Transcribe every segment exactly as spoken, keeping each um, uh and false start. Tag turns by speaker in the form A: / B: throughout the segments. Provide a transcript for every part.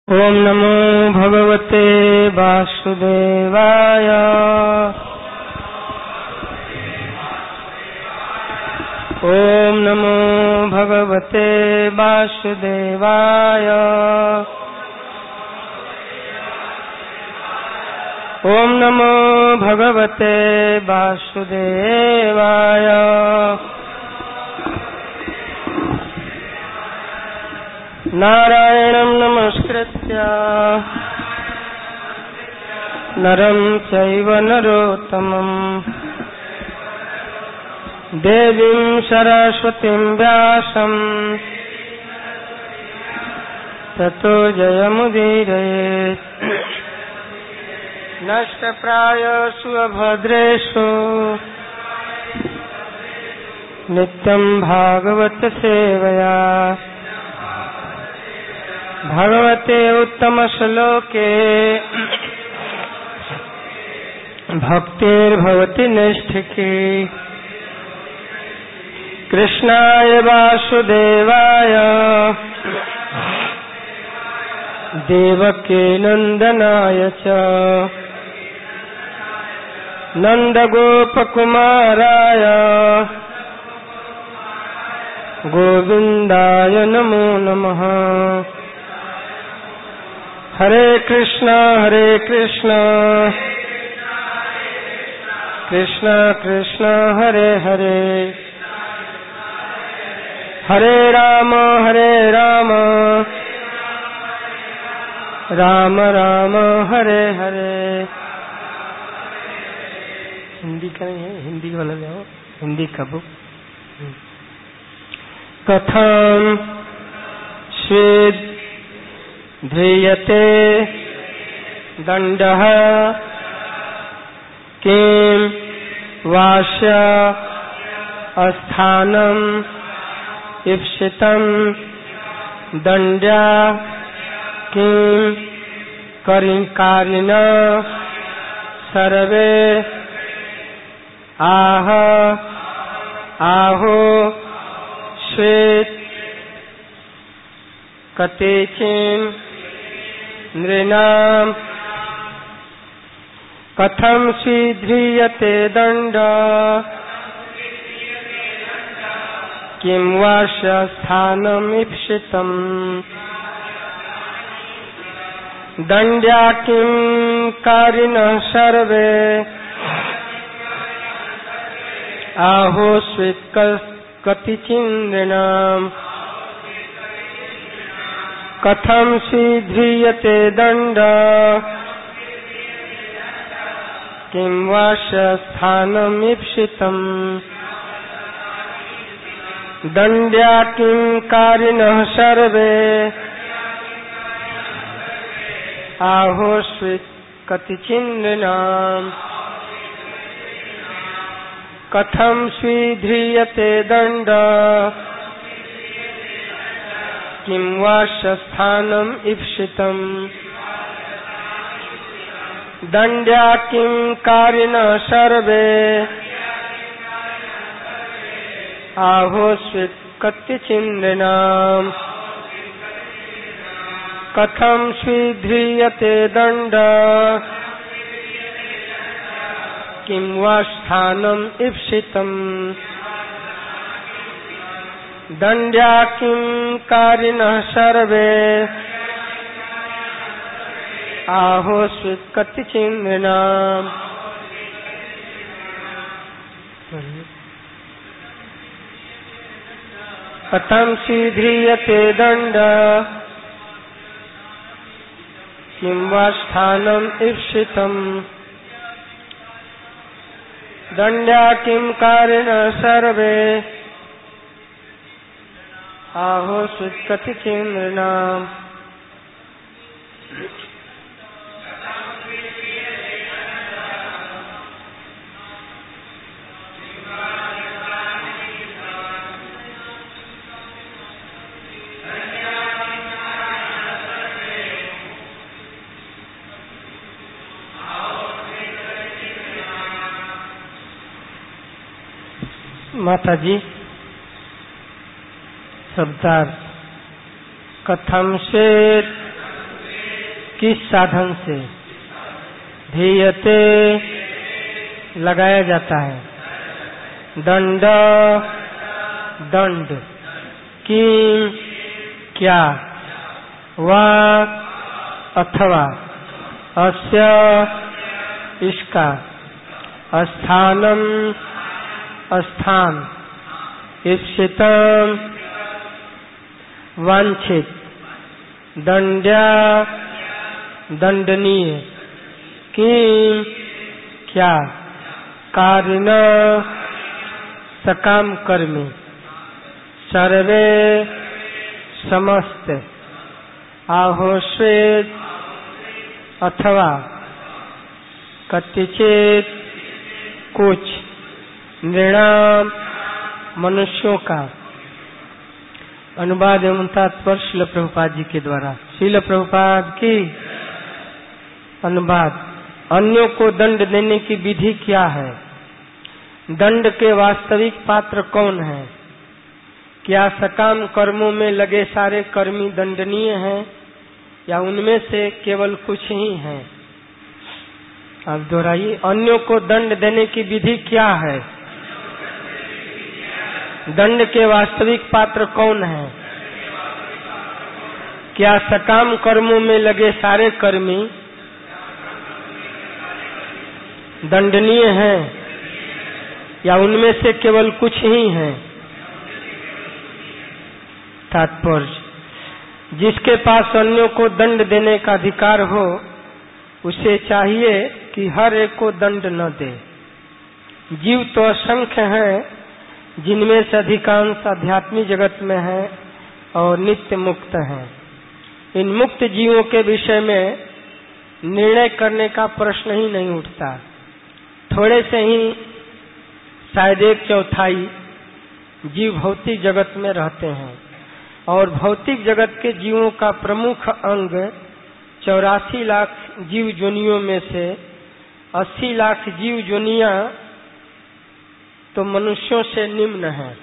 A: ओम नमो भगवते वासुदेवाय। ओम नमो भगवते वासुदेवाय। ओम नमो भगवते वासुदेवाय। नारायणं नमस्कृत्य नरं चैव नरोत्तमं देवीं सरस्वतीं व्यासं ततो जयमुदीरयेत्। नष्टप्रायेषु अभद्रेषु नित्यं भागवत सेवया भगवते उत्तम श्लोके भक्तिर्भवति नैष्ठिकी। कृष्णाय वासुदेवाय देवकी नंदनाय च नंदगोपकुमाराय गोविंदाय नमो नमः। हरे कृष्णा हरे कृष्णा कृष्णा कृष्णा हरे हरे हरे राम हरे राम राम राम हरे हरे। हिंदी का नहीं है, हिंदी वाला जाओ, हिंदी का बुक। कथम स्वेद ध्रियते दंडः किं वास्य अस्थानम् इप्सितं दंड्या किं कारिणः सर्वे आह आहो स्वेत् कतिचिन् नृणाम् कथं स्वीध्रियते दण्डः किं वास्य स्थानम् इप्सितम् दण्ड्या किं कारिणः सर्वे आहो स्वेत् कतिचिन् नृणाम् कथं स्वीध्रियते दण्डः किं वास्य स्थानम् इप्सितम् दण्ड्या किं कारिणः सर्वे आहो स्वेत् कतिचिन् नृणाम् कथं स्वीध्रियते दण्डः किं वास्य स्थानम् इप्सितम् दण्ड्या किं कारिणः सर्वे आहो स्वेत् कतिचिन् नृणाम् कथं स्वीध्रियते दण्डः किं वा स्थानम् इप्सितम् दण्ड्या किं कारिणः सर्वे आहो स्वेत् कतिचिन् नृणाम् कथं स्वीध्रियते दण्डः किं वा स्थानम् इप्सितम् दण्ड्या किं कारिणः सर्वे आहो स्वेत् कतिचिन् नृणाम् माता जी शब्दार्थ कथम चेत् किस साधन से? धीयते लगाया जाता है। दंड दंड, किम क्या, वा अथवा, अस्य इसका, स्थानम स्थान, इप्सितम वांछित, दंड्या दंडनीय, किम क्या, कारिण सकाम कर्मी, सर्वे समस्त, आहोस्वेत अथवा, कतिचित कुछ, नृणाम मनुष्यों का। अनुवाद एवं तात्पर्य श्रील प्रभुपाद जी के द्वारा। श्रील प्रभुपाद की अनुवाद। अन्यों को दंड देने की विधि क्या है? दंड के वास्तविक पात्र कौन है? क्या सकाम कर्मों में लगे सारे कर्मी दंडनीय हैं या उनमें से केवल कुछ ही हैं? अब दोहराइए। अन्यों को दंड देने की विधि क्या है? दंड के वास्तविक पात्र कौन है? क्या सकाम कर्मों में लगे सारे कर्मी दंडनीय हैं या उनमें से केवल कुछ ही हैं? तात्पर्य, जिसके पास अन्यों को दंड देने का अधिकार हो उसे चाहिए कि हर एक को दंड न दे। जीव तो असंख्य हैं जिनमें से अधिकांश आध्यात्मिक जगत में है और नित्य मुक्त हैं। इन मुक्त जीवों के विषय में निर्णय करने का प्रश्न ही नहीं उठता। थोड़े से ही शायद एक चौथाई जीव भौतिक जगत में रहते हैं और भौतिक जगत के जीवों का प्रमुख अंग चौरासी लाख जीव जोनियों में से अस्सी लाख जीव जोनियां तो मनुष्यों से निम्न हैं।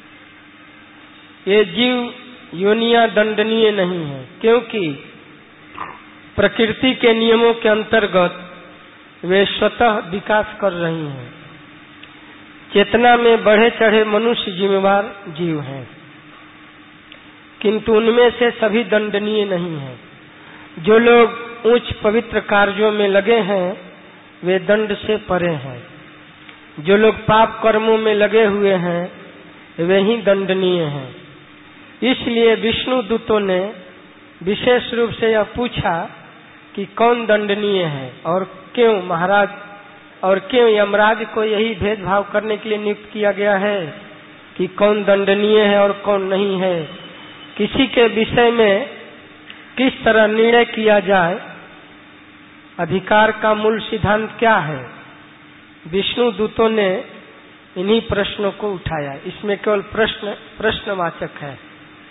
A: ये जीव योनियां दंडनीय नहीं है क्योंकि प्रकृति के नियमों के अंतर्गत वे स्वतः विकास कर रही हैं। चेतना में बढ़े चढ़े मनुष्य जिम्मेवार जीव हैं, किंतु उनमें से सभी दंडनीय नहीं हैं। जो लोग उच्च पवित्र कार्यों में लगे हैं वे दंड से परे हैं। जो लोग पाप कर्मों में लगे हुए हैं वे ही दंडनीय हैं। इसलिए विष्णु दूतों ने विशेष रूप से यह पूछा कि कौन दंडनीय है और क्यों महाराज और क्यों यमराज को यही भेदभाव करने के लिए नियुक्त किया गया है कि कौन दंडनीय है और कौन नहीं है। किसी के विषय में किस तरह निर्णय किया जाए, अधिकार का मूल सिद्धांत क्या है, विष्णु दूतों ने इन्हीं प्रश्नों को उठाया। इसमें केवल प्रश्न प्रश्नवाचक है,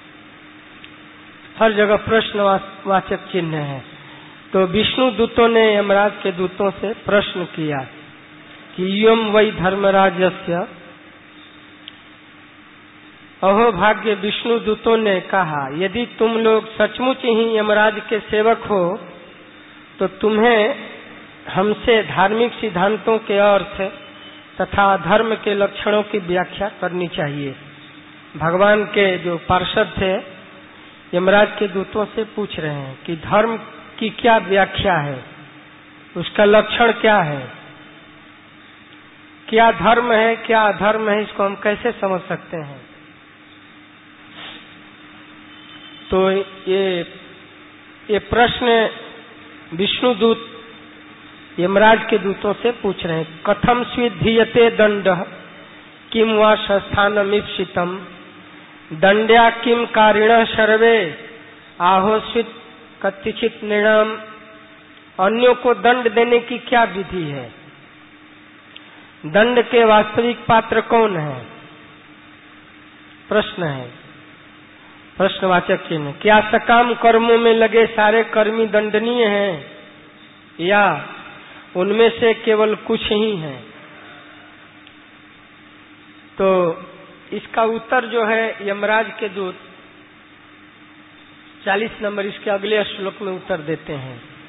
A: हर जगह प्रश्नवाचक चिन्ह है। तो विष्णु दूतों ने यमराज के दूतों से प्रश्न किया कि यम वै धर्मराजस्य, अहो भाग्य। विष्णु दूतों ने कहा, यदि तुम लोग सचमुच ही यमराज के सेवक हो तो तुम्हें हमसे धार्मिक सिद्धांतों के अर्थ तथा धर्म के लक्षणों की व्याख्या करनी चाहिए। भगवान के जो पार्षद थे यमराज के दूतों से पूछ रहे हैं कि धर्म की क्या व्याख्या है, उसका लक्षण क्या है, क्या धर्म है क्या अधर्म है, इसको हम कैसे समझ सकते हैं। तो ये ये प्रश्न विष्णु दूत यमराज के दूतों से पूछ रहे हैं। कथम स्विधीयते दंड किम वा स्थानमीप्सितम दंड्या किम कारिण सर्वे आहोस्वित कतिचित निर्णाम। अन्यों को दंड देने की क्या विधि है? दंड के वास्तविक पात्र कौन है? प्रश्न है, प्रश्नवाचक चिन्ह। क्या सकाम कर्मों में लगे सारे कर्मी दंडनीय हैं या उनमें से केवल कुछ ही हैं? तो इसका उत्तर जो है यमराज के दूत चालीस नंबर इसके अगले श्लोक में उत्तर देते हैं।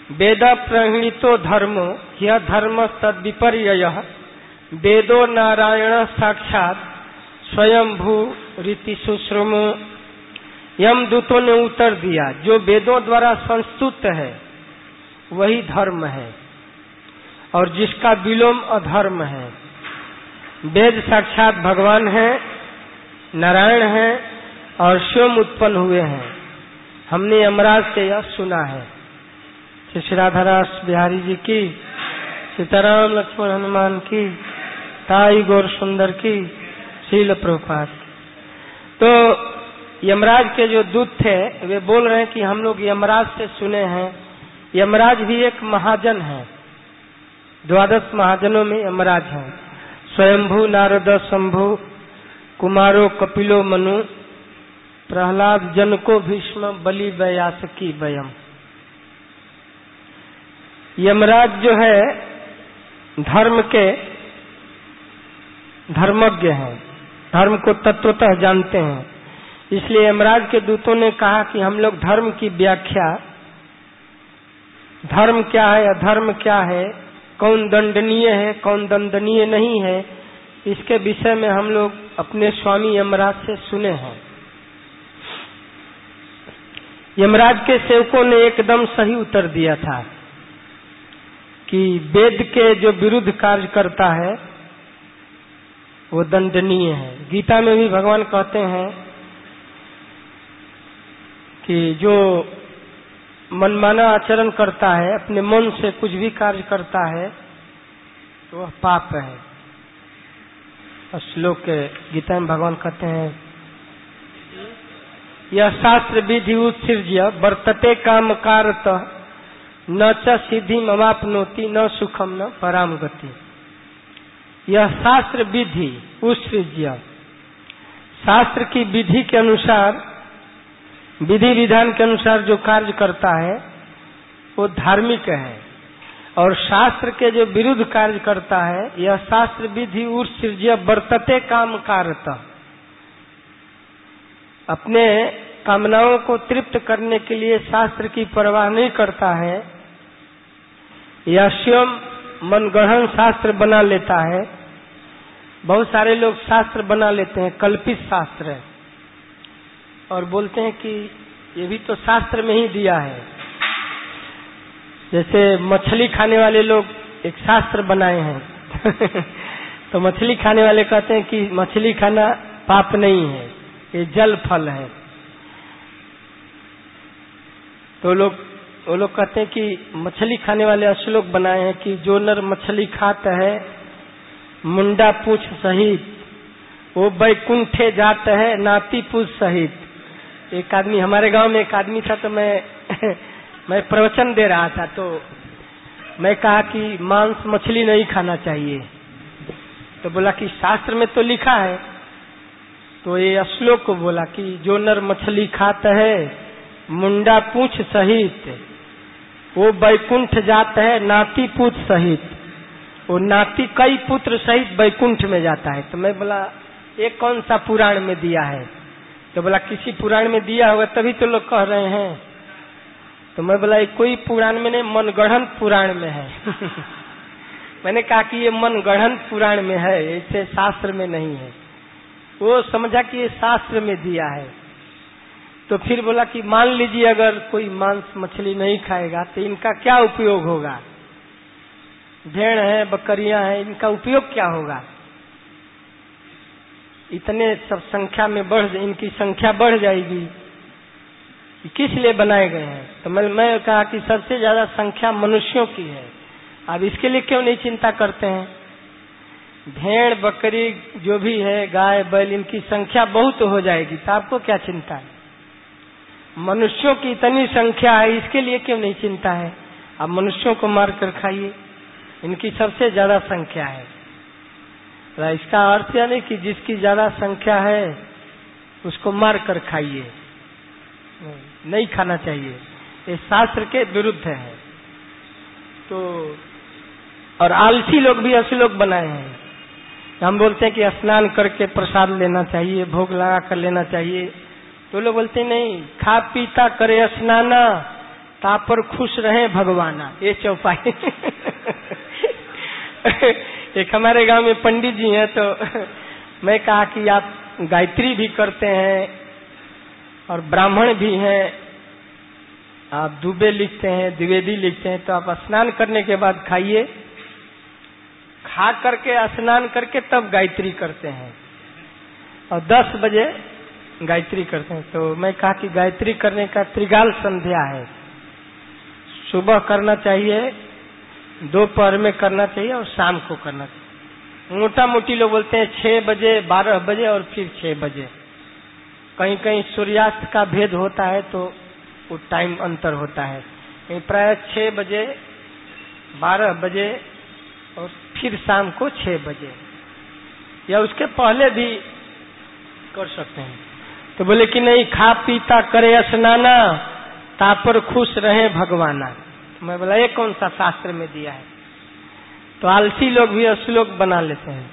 A: वेद प्रणीतो धर्मो यह धर्म तद विपर्ययः वेदो नारायण साक्षात स्वयंभू रीति सुश्रुम। यमदूतों ने उत्तर दिया, जो वेदों द्वारा संस्तुत है वही धर्म है और जिसका विलोम अधर्म है। वेद साक्षात भगवान है, नारायण है और स्वयं उत्पन्न हुए हैं। हमने यमराज से यह सुना है। श्री राधारास बिहारी जी की, सीताराम लक्ष्मण हनुमान की, ताई गौर सुंदर की, शील प्रभुपाद। तो यमराज के जो दूत थे वे बोल रहे हैं कि हम लोग यमराज से सुने हैं। यमराज भी एक महाजन है, द्वादश महाजनों में यमराज हैं। स्वयंभू नारद शंभु कुमारो कपिलो मनु प्रहलाद जनको भीष्म बलि व्यासकी वयम। यमराज जो है धर्म के धर्मज्ञ हैं, धर्म को तत्वतः जानते हैं। इसलिए यमराज के दूतों ने कहा कि हम लोग धर्म की व्याख्या, धर्म क्या है अधर्म क्या है, कौन दंडनीय है कौन दंडनीय नहीं है, इसके विषय में हम लोग अपने स्वामी यमराज से सुने हैं। यमराज के सेवकों ने एकदम सही उत्तर दिया था कि वेद के जो विरुद्ध कार्य करता है वो दंडनीय है। गीता में भी भगवान कहते हैं कि जो मनमाना आचरण करता है, अपने मन से कुछ भी कार्य करता है तो वह पाप है। श्लोक के गीता में भगवान कहते हैं, यह शास्त्र विधि उत्सृज्य वर्तते काम कारत न च सिद्धि मवापनोति न सुखम न पराम गति। यह शास्त्र विधि उत्सृज्य, शास्त्र की विधि के अनुसार, विधि विधान के अनुसार जो कार्य करता है वो धार्मिक है, और शास्त्र के जो विरुद्ध कार्य करता है यह शास्त्र विधि उत्सृज्य वर्तते काम कारत, अपने कामनाओं को तृप्त करने के लिए शास्त्र की परवाह नहीं करता है, या स्वयं मनगढ़ंत शास्त्र बना लेता है। बहुत सारे लोग शास्त्र बना लेते हैं, कल्पित शास्त्र है, और बोलते हैं कि ये भी तो शास्त्र में ही दिया है। जैसे मछली खाने वाले लोग एक शास्त्र बनाए हैं तो मछली खाने वाले कहते हैं कि मछली खाना पाप नहीं है, ये जल फल है। तो लोग वो लोग कहते हैं कि मछली खाने वाले श्लोक बनाए हैं कि जो नर मछली खाता है मुंडा पूछ सहित वो बैकुंठे जाता है नाती पूछ सहित। एक आदमी, हमारे गांव में एक आदमी था, तो मैं मैं प्रवचन दे रहा था, तो मैं कहा कि मांस मछली नहीं खाना चाहिए। तो बोला कि शास्त्र में तो लिखा है। तो ये श्लोक को बोला कि जो नर मछली खाता है मुंडा पूछ सहित वो बैकुंठ जाता है नाती पुत्र सहित, वो नाती कई पुत्र सहित बैकुंठ में जाता है। तो मैं बोला ये कौन सा पुराण में दिया है? तो बोला किसी पुराण में दिया होगा तभी तो लोग कह रहे हैं। तो मैं बोला ये कोई पुराण में नहीं, मनगढ़ंत पुराण में है मैंने कहा कि ये मनगढ़ंत पुराण में है, ऐसे शास्त्र में नहीं है। वो समझा कि ये शास्त्र में दिया है। तो फिर बोला कि मान लीजिए अगर कोई मांस मछली नहीं खाएगा तो इनका क्या उपयोग होगा? भेड़ है, बकरियां हैं, इनका उपयोग क्या होगा? इतने सब संख्या में बढ़, इनकी संख्या बढ़ जाएगी। किस लिए बनाए गए हैं? तो मैं मैं कहा कि सबसे ज्यादा संख्या मनुष्यों की है। अब इसके लिए क्यों नहीं चिंता करते हैं? भेड़ बकरी जो भी है, गाय बैल, इनकी संख्या बहुत हो जाएगी, तो आपको क्या चिंता है? मनुष्यों की इतनी संख्या है, इसके लिए क्यों नहीं चिंता है? अब मनुष्यों को मार कर खाइए, इनकी सबसे ज्यादा संख्या है। तो इसका अर्थ यह नहीं कि जिसकी ज्यादा संख्या है उसको मार कर खाइए, नहीं खाना चाहिए, ये शास्त्र के विरुद्ध है। तो और आलसी लोग भी श्लोक बनाए हैं। हम बोलते हैं कि स्नान करके प्रसाद लेना चाहिए, भोग लगा कर लेना चाहिए। तो लोग बोलते हैं नहीं, खा पीता करे स्नाना ता पर खुश रहे भगवाना, ये चौपाई। एक हमारे गांव में पंडित जी हैं, तो मैं कहा कि आप गायत्री भी करते हैं और ब्राह्मण भी हैं, आप दुबे लिखते हैं, द्विवेदी लिखते हैं, तो आप स्नान करने के बाद खाइए, खा करके स्नान करके तब गायत्री करते हैं और दस बजे गायत्री करते हैं। तो मैं कहा कि गायत्री करने का त्रिकाल संध्या है, सुबह करना चाहिए, दोपहर में करना चाहिए और शाम को करना चाहिए। मोटा मोटी लोग बोलते हैं छह बजे, बारह बजे और फिर छह बजे। कहीं कहीं सूर्यास्त का भेद होता है तो वो टाइम अंतर होता है। प्राय छह बजे, बारह बजे और फिर शाम को छह बजे या उसके पहले भी कर सकते हैं। तो बोले कि नहीं, खा पीता करे स्नाना, ता पर खुश रहे भगवाना। तो मैं बोला ये कौन सा शास्त्र में दिया है? तो आलसी लोग भी श्लोक बना लेते हैं।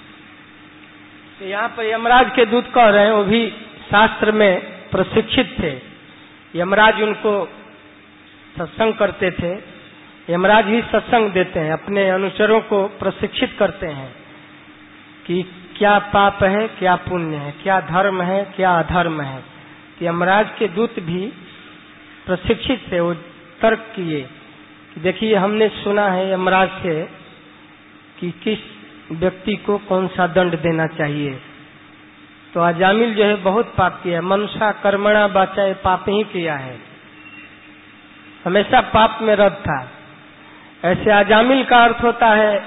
A: तो यहाँ पर यमराज के दूत कह रहे हैं, वो भी शास्त्र में प्रशिक्षित थे। यमराज उनको सत्संग करते थे, यमराज ही सत्संग देते हैं, अपने अनुचरों को प्रशिक्षित करते हैं कि क्या पाप है, क्या पुण्य है, क्या धर्म है, क्या अधर्म है। तो यमराज के दूत भी प्रशिक्षित थे। वो तर्क किए कि देखिए, हमने सुना है यमराज से कि किस व्यक्ति को कौन सा दंड देना चाहिए। तो अजामिल जो है बहुत पाप किया है, मनुष्य कर्मणा बाचाए, पाप ही किया है, हमेशा पाप में रत था। ऐसे अजामिल का अर्थ होता है,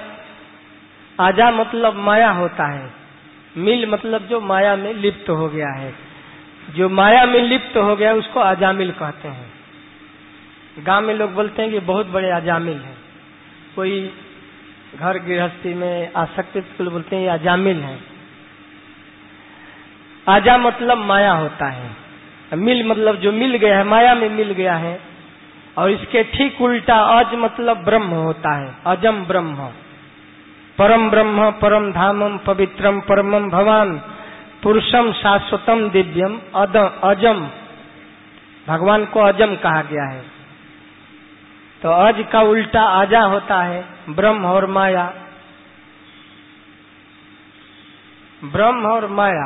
A: आजा मतलब माया होता है, मिल मतलब जो माया में लिप्त हो गया है। जो माया में लिप्त हो गया उसको अजामिल कहते हैं। गांव में लोग बोलते हैं कि बहुत बड़े अजामिल हैं। कोई घर गृहस्थी में आसक्ति तो बोलते हैं ये अजामिल है। आजा मतलब माया होता है, मिल मतलब जो मिल गया है, माया में मिल गया है। और इसके ठीक उल्टा अज मतलब ब्रह्म होता है, अजम ब्रह्म, परम ब्रह्म, परम धामम, पवित्रम परमम भवान, पुरुषम शाश्वतम दिव्यम, अदम अजम, भगवान को अजम कहा गया है। तो अज का उल्टा आजा होता है, ब्रह्म और माया। ब्रह्म और माया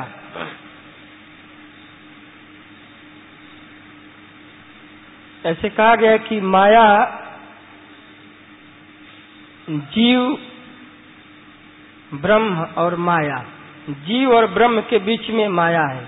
A: ऐसे कहा गया कि माया जीव, ब्रह्म और माया, जीव और ब्रह्म के बीच में माया है।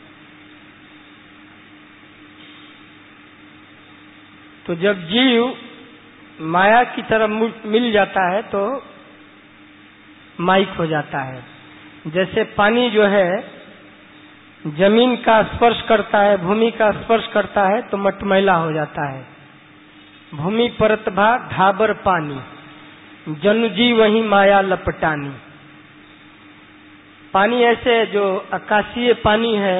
A: तो जब जीव माया की तरफ मिल जाता है तो माइक हो जाता है। जैसे पानी जो है जमीन का स्पर्श करता है, भूमि का स्पर्श करता है तो मटमैला हो जाता है। भूमि परतभा ढाबर पानी, जनुजी वही माया लपटानी। पानी ऐसे जो आकाशीय पानी है,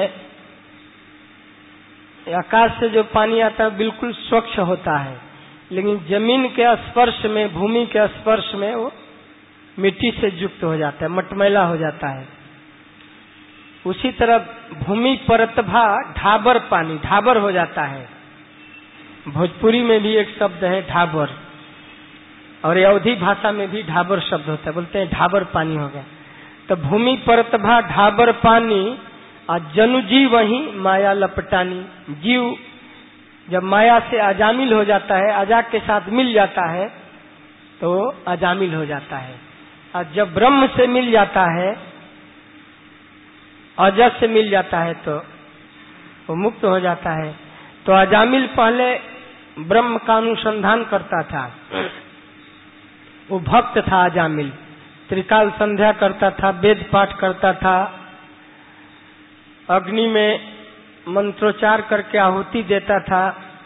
A: आकाश से जो पानी आता है बिल्कुल स्वच्छ होता है, लेकिन जमीन के स्पर्श में, भूमि के स्पर्श में वो मिट्टी से युक्त हो जाता है, मटमैला हो जाता है। उसी तरह भूमि परतभा ढाबर पानी, ढाबर हो जाता है। भोजपुरी में भी एक शब्द है ढाबर, और अवधी भाषा में भी ढाबर शब्द होता है, बोलते हैं ढाबर पानी हो गया। तो भूमि परतभा ढाबर पानी और जनुजी वही माया लपटानी। जीव जब माया से अजामिल हो जाता है, अजा के साथ मिल जाता है तो अजामिल हो जाता है। और जब ब्रह्म से मिल जाता है, अजय से मिल जाता है तो वो मुक्त हो जाता है। तो अजामिल पहले ब्रह्म का अनुसंधान करता था, वो भक्त था अजामिल, त्रिकाल संध्या करता था, वेद पाठ करता था, अग्नि में मंत्रोच्चार करके आहुति देता था,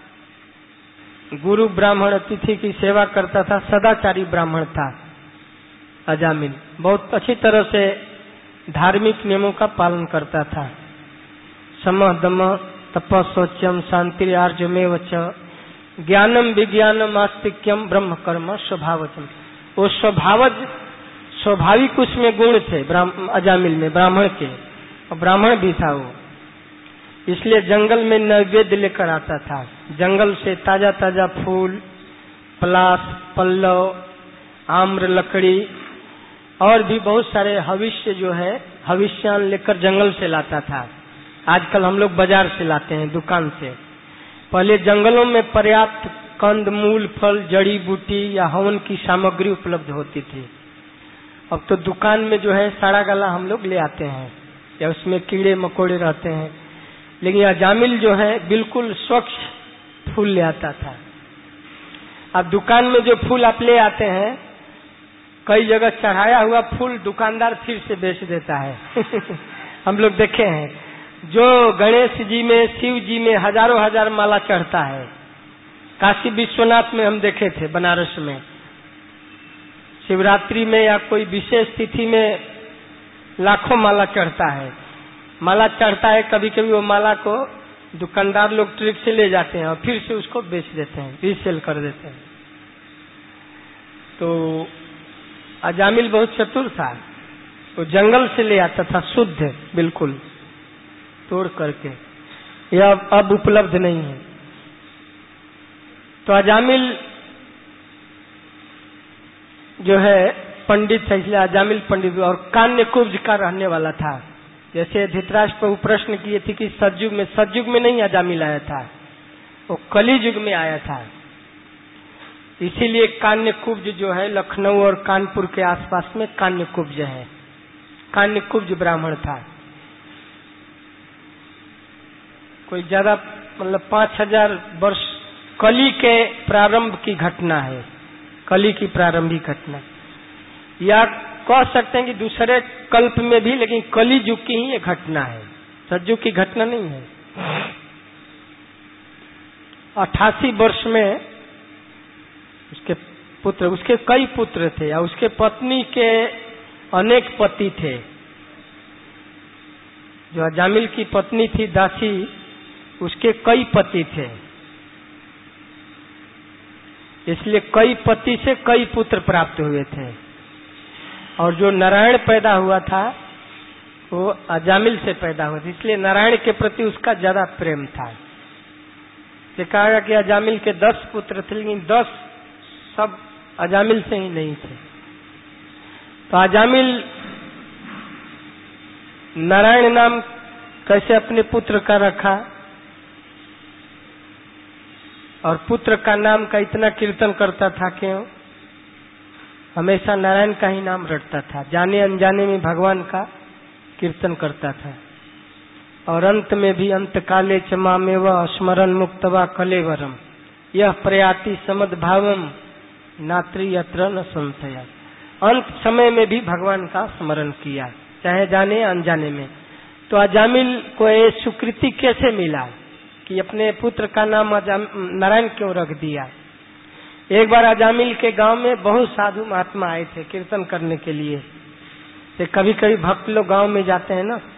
A: गुरु ब्राह्मण अतिथि की सेवा करता था, सदाचारी ब्राह्मण था अजामिल। बहुत अच्छी तरह से धार्मिक नियमों का पालन करता था। समः दमः तपः शौचम शांति आर्जमेव च, ज्ञानम विज्ञानम आस्तिक्यम ब्रह्म कर्म स्वभावचम। वो स्वभावज स्वाभाविक उसमें गुण थे अजामिल में, ब्राह्मण के, और ब्राह्मण भी था वो। इसलिए जंगल में नैवेद्य लेकर आता था। जंगल से ताजा ताजा फूल, पलाश, पल्लव, आम्र लकड़ी और भी बहुत सारे हविष्य जो है हविष्यान लेकर जंगल से लाता था। आजकल हम लोग बाजार से लाते हैं, दुकान से। पहले जंगलों में पर्याप्त कंद मूल, फल, जड़ी बूटी या हवन की सामग्री उपलब्ध होती थी। अब तो दुकान में जो है साड़ा गला हम लोग ले आते हैं या उसमें कीड़े मकोड़े रहते हैं। लेकिन अजामिल जो है बिल्कुल स्वच्छ फूल ले आता था। अब दुकान में जो फूल आप ले आते हैं, कई जगह चढ़ाया हुआ फूल दुकानदार फिर से बेच देता है। हम लोग देखे हैं, जो गणेश जी में, शिव जी में हजारों हजार माला चढ़ता है, काशी विश्वनाथ में हम देखे थे, बनारस में शिवरात्रि में या कोई विशेष तिथि में लाखों माला चढ़ता है। माला चढ़ता है, कभी कभी वो माला को दुकानदार लोग ट्रिक से ले जाते हैं और फिर से उसको बेच देते हैं, रीसेल कर देते हैं। तो अजामिल बहुत चतुर था, वो जंगल से ले आता था शुद्ध बिल्कुल तोड़ करके। यह अब उपलब्ध नहीं है। तो अजामिल जो है पंडित था, इसलिए अजामिल पंडित, और कान्य कुब्ज का रहने वाला था। जैसे धृतराष्ट्र प्रभु प्रश्न किए थे कि सतयुग में, सतयुग में नहीं अजामिल आया था, वो कली युग में आया था। इसीलिए कान्य कुब्ज जो है लखनऊ और कानपुर के आसपास में कान्य कुब्ज है। कान्य कुब्ज ब्राह्मण था। कोई ज्यादा मतलब पांच हजार वर्ष कली के प्रारंभ की घटना है, कली की प्रारंभिक घटना, या कह सकते हैं कि दूसरे कल्प में भी, लेकिन कली युग की ही ये घटना है, सतयुग की घटना नहीं है। अट्ठासी वर्ष में उसके पुत्र, उसके कई पुत्र थे या उसके पत्नी के अनेक पति थे। जो अजामिल की पत्नी थी दासी, उसके कई पति थे, इसलिए कई पति से कई पुत्र प्राप्त हुए थे। और जो नारायण पैदा हुआ था वो अजामिल से पैदा हुआ था, इसलिए नारायण के प्रति उसका ज्यादा प्रेम था। कहा गया कि अजामिल के दस पुत्र थे, लेकिन दस सब अजामिल से ही नहीं थे। तो अजामिल नारायण नाम कैसे अपने पुत्र का रखा, और पुत्र का नाम का इतना कीर्तन करता था, क्यों? हमेशा नारायण का ही नाम रटता था, जाने अनजाने में भगवान का कीर्तन करता था। और अंत में भी अंत काले च मामेव स्मरण मुक्तवा कलेवरम यह प्रयाति समद भावम नात्री यत्र न संशय। अंत समय में भी भगवान का स्मरण किया, चाहे जाने अनजाने में। तो अजामिल को ये सुकृति कैसे मिला कि अपने पुत्र का नाम नारायण क्यों रख दिया? एक बार अजामिल के गांव में बहुत साधु महात्मा आए थे कीर्तन करने के लिए। तो कभी कभी भक्त लोग गांव में जाते हैं ना,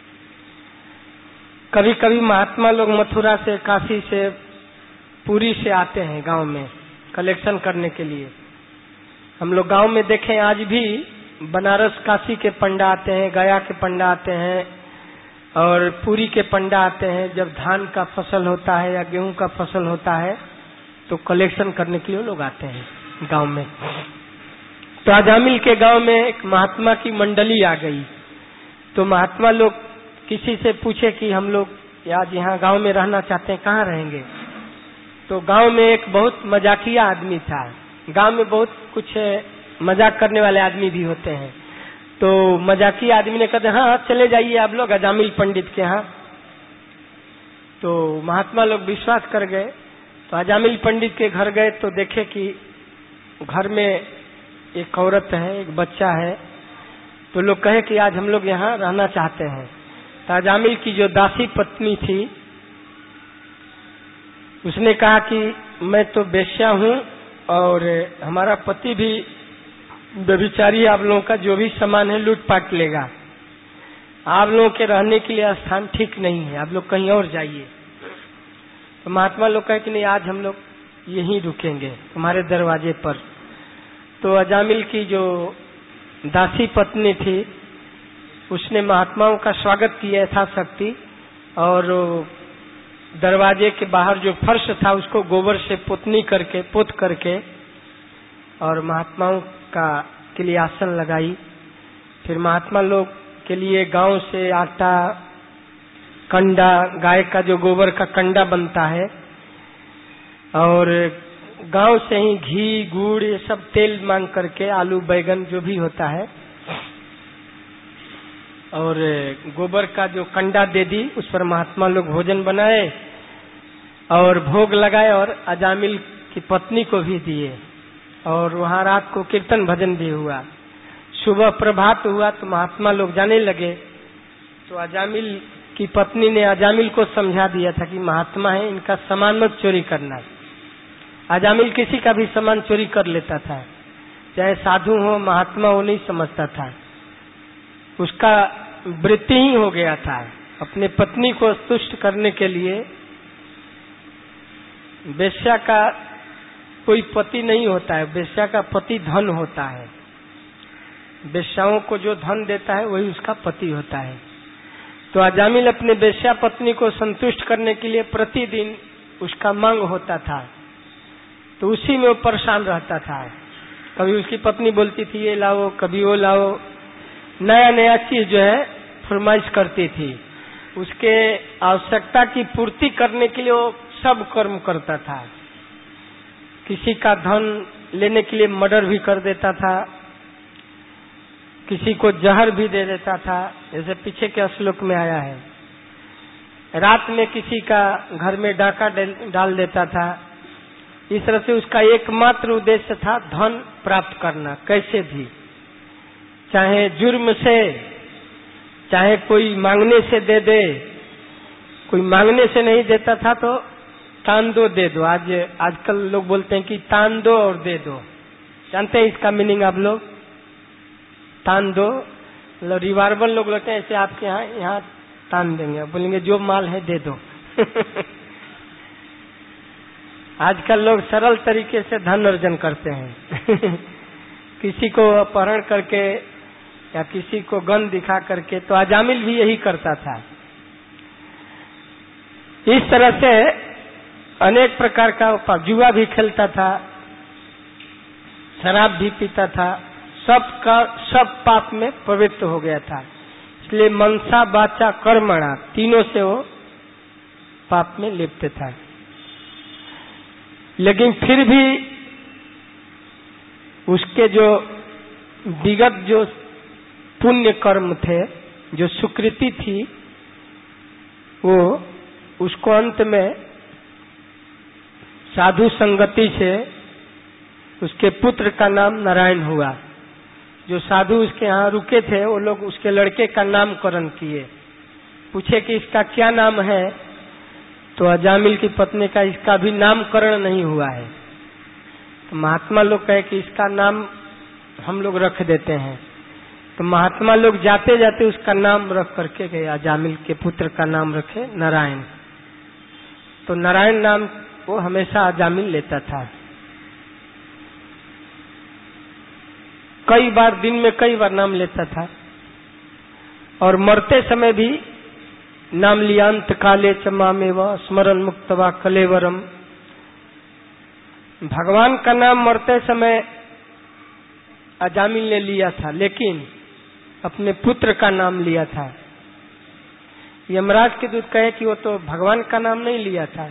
A: कभी कभी महात्मा लोग मथुरा से, काशी से, पुरी से आते हैं गांव में कलेक्शन करने के लिए। हम लोग गांव में देखें, आज भी बनारस काशी के पंडा आते हैं, गया के पंडा आते हैं और पुरी के पंडा आते हैं। जब धान का फसल होता है या गेहूं का फसल होता है तो कलेक्शन करने के लिए लोग आते हैं गांव में। तो अजामिल के गांव में एक महात्मा की मंडली आ गई। तो महात्मा लोग किसी से पूछे कि हम लोग आज यहाँ गांव में रहना चाहते हैं, कहाँ रहेंगे? तो गांव में एक बहुत मजाकिया आदमी था। गांव में बहुत कुछ मजाक करने वाले आदमी भी होते हैं। तो मजाकिया आदमी ने कहते हाँ चले जाइए आप लोग अजामिल पंडित के यहाँ। तो महात्मा लोग विश्वास कर गए। तो अजामिल पंडित के घर गए तो देखे कि घर में एक औरत है, एक बच्चा है। तो लोग कहे कि आज हम लोग यहाँ रहना चाहते हैं। तो अजामिल की जो दासी पत्नी थी उसने कहा कि मैं तो बेश्या हूँ और हमारा पति भी व्यभिचारी, आप लोगों का जो भी सामान है लूटपाट लेगा, आप लोगों के रहने के लिए स्थान ठीक नहीं है, आप लोग कहीं और जाइए। तो महात्मा लोग कहे कि नहीं, आज हम लोग यहीं रुकेंगे तुम्हारे दरवाजे पर। तो अजामिल की जो दासी पत्नी थी उसने महात्माओं का स्वागत किया यथाशक्ति, और दरवाजे के बाहर जो फर्श था उसको गोबर से पुतनी करके पुत करके और महात्माओं का के लिए आसन लगाई। फिर महात्मा लोग के लिए गांव से आटा, कंडा, गाय का जो गोबर का कंडा बनता है, और गांव से ही घी, गुड़, ये सब तेल मांग करके, आलू, बैगन जो भी होता है, और गोबर का जो कंडा दे दी, उस पर महात्मा लोग भोजन बनाए और भोग लगाए और अजामिल की पत्नी को भी दिए। और वहां रात को कीर्तन भजन भी हुआ। सुबह प्रभात हुआ तो महात्मा लोग जाने लगे, तो अजामिल की पत्नी ने अजामिल को समझा दिया था कि महात्मा है, इनका सामान मत चोरी करना। अजामिल किसी का भी सामान चोरी कर लेता था, चाहे साधु हो, महात्मा हो, नहीं समझता था। उसका वृत्ति ही हो गया था। अपने पत्नी को तुष्ट करने के लिए वेश्या का कोई पति नहीं होता है, वेश्या का पति धन होता है। वेश्याओं को जो धन देता है वही उसका पति होता है। तो अजामिल अपने वेश्या पत्नी को संतुष्ट करने के लिए प्रतिदिन उसका मांग होता था, तो उसी में वो परेशान रहता था। कभी उसकी पत्नी बोलती थी ये लाओ, कभी वो लाओ, नया नया चीज जो है फरमाइश करती थी। उसके आवश्यकता की पूर्ति करने के लिए वो सब कर्म करता था। किसी का धन लेने के लिए मर्डर भी कर देता था, किसी को जहर भी दे देता था, जैसे पीछे के श्लोक में आया है। रात में किसी का घर में डाका डाल देता था। इस तरह से उसका एकमात्र उद्देश्य था धन प्राप्त करना, कैसे भी, चाहे जुर्म से, चाहे कोई मांगने से दे दे। कोई मांगने से नहीं देता था तो तान दो दे दो। आज आजकल लोग बोलते हैं कि तान दो और दे दो। जानते हैं इसका मीनिंग आप लोग? तान दो मतलब रिवार्बल लोग लगते हैं, ऐसे आपके यहाँ यहाँ तान देंगे, बोलेंगे जो माल है दे दो। आजकल लोग सरल तरीके से धन अर्जन करते हैं। किसी को अपहरण करके या किसी को गन दिखा करके। तो अजामिल भी यही करता था। इस तरह से अनेक प्रकार का जुआ भी खेलता था, शराब भी पीता था, सब का सब पाप में प्रवृत्त हो गया था। इसलिए मनसा, वाचा, कर्मणा तीनों से वो पाप में लिप्त था। लेकिन फिर भी उसके जो विगत जो पुण्य कर्म थे, जो सुकृति थी, वो उसको अंत में साधु संगति से उसके पुत्र का नाम नारायण हुआ। जो साधु उसके यहाँ रुके थे वो लोग उसके लड़के का नामकरण किए। पूछे कि इसका क्या नाम है, तो अजामिल की पत्नी का इसका भी नामकरण नहीं हुआ है। तो महात्मा लोग कहे कि इसका नाम हम लोग रख देते हैं। तो महात्मा लोग जाते जाते उसका नाम रख करके गए, अजामिल के पुत्र का नाम रखे नारायण। तो नारायण नाम वो हमेशा अजामिल लेता था। कई बार दिन में कई बार नाम लेता था, और मरते समय भी नाम लिया। अंत काले च मामेव स्मरण मुक्तवा कलेवरम। भगवान का नाम मरते समय अजामिल ने लिया था, लेकिन अपने पुत्र का नाम लिया था। यमराज के दूत कहे कि वो तो भगवान का नाम नहीं लिया था,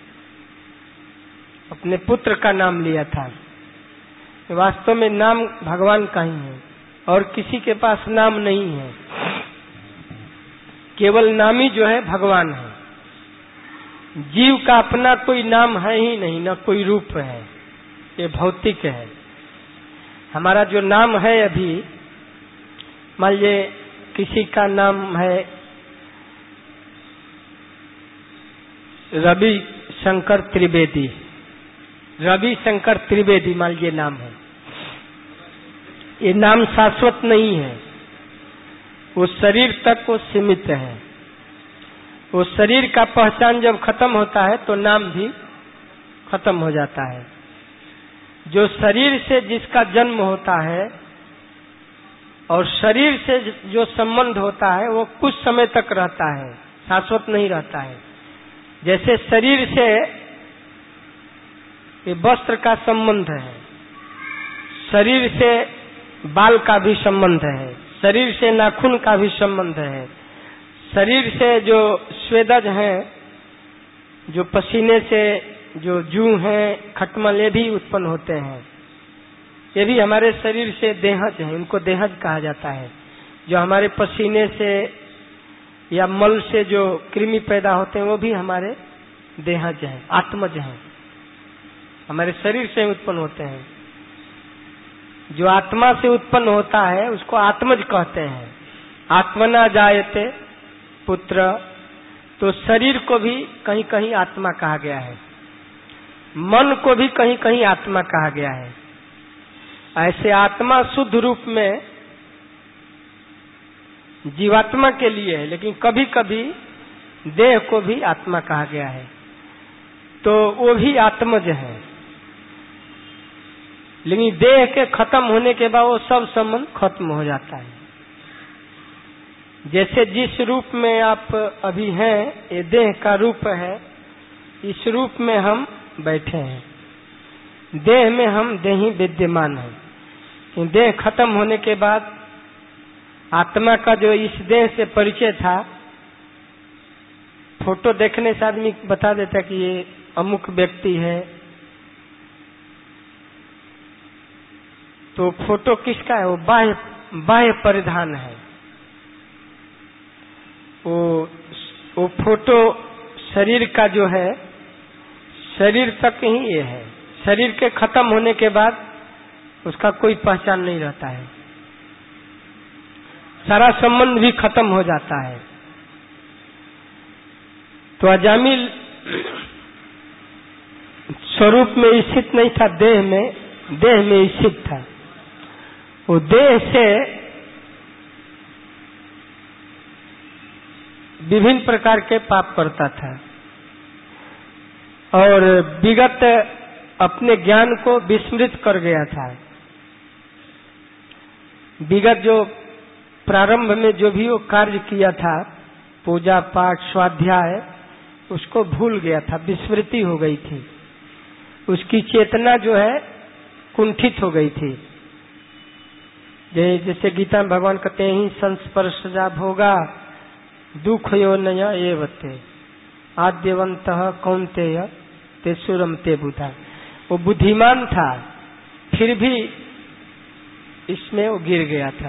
A: अपने पुत्र का नाम लिया था। वास्तव में नाम भगवान का ही है और किसी के पास नाम नहीं है। केवल नामी जो है भगवान है। जीव का अपना कोई नाम है ही नहीं, न कोई रूप है, ये भौतिक है। हमारा जो नाम है अभी, मान लीजिए किसी का नाम है रवि शंकर त्रिवेदी, रवि शंकर त्रिवेदी मान लीजिए नाम है। ये नाम शाश्वत नहीं है, वो शरीर तक वो सीमित है। वो शरीर का पहचान जब खत्म होता है तो नाम भी खत्म हो जाता है। जो शरीर से जिसका जन्म होता है और शरीर से जो संबंध होता है वो कुछ समय तक रहता है, शाश्वत नहीं रहता है। जैसे शरीर से ये वस्त्र का संबंध है, शरीर से बाल का भी संबंध है, शरीर से नाखून का भी संबंध है, शरीर से जो स्वेदज हैं, जो पसीने से जो जू हैं, खटमल भी उत्पन्न होते हैं, ये भी हमारे शरीर से देहज हैं, इनको देहज कहा जाता है। जो हमारे पसीने से या मल से जो कृमि पैदा होते हैं वो भी हमारे देहज हैं, आत्मज हैं, हमारे शरीर से उत्पन्न होते हैं। जो आत्मा से उत्पन्न होता है उसको आत्मज कहते हैं। आत्मना जायते पुत्र, तो शरीर को भी कहीं कहीं आत्मा कहा गया है, मन को भी कहीं कहीं आत्मा कहा गया है। ऐसे आत्मा शुद्ध रूप में जीवात्मा के लिए है, लेकिन कभी कभी देह को भी आत्मा कहा गया है, तो वो भी आत्मज है। लेकिन देह के खत्म होने के बाद वो सब संबंध खत्म हो जाता है। जैसे जिस रूप में आप अभी हैं, ये देह का रूप है, इस रूप में हम बैठे हैं, देह में हम देही विद्यमान हैं। देह खत्म होने के बाद आत्मा का जो इस देह से परिचय था, फोटो देखने से आदमी बता देता कि ये अमुक व्यक्ति है। तो फोटो किसका है? वो बाह्य बाह्य परिधान है। वो वो फोटो शरीर का जो है, शरीर तक ही ये है। शरीर के खत्म होने के बाद उसका कोई पहचान नहीं रहता है, सारा संबंध भी खत्म हो जाता है। तो अजामिल स्वरूप में स्थित नहीं था, देह में देह में स्थित था। वो देह से विभिन्न प्रकार के पाप करता था और विगत अपने ज्ञान को विस्मृत कर गया था। विगत जो प्रारंभ में जो भी वो कार्य किया था, पूजा पाठ स्वाध्याय, उसको भूल गया था, विस्मृति हो गई थी, उसकी चेतना जो है कुंठित हो गई थी। जैसे गीता में भगवान कहते हैं, ही संस्पर्शजा भोगा दुख यो नया एवते आद्यवंत कौन्तेय तेसुरम ते बुधा। वो बुद्धिमान था, फिर भी इसमें वो गिर गया था।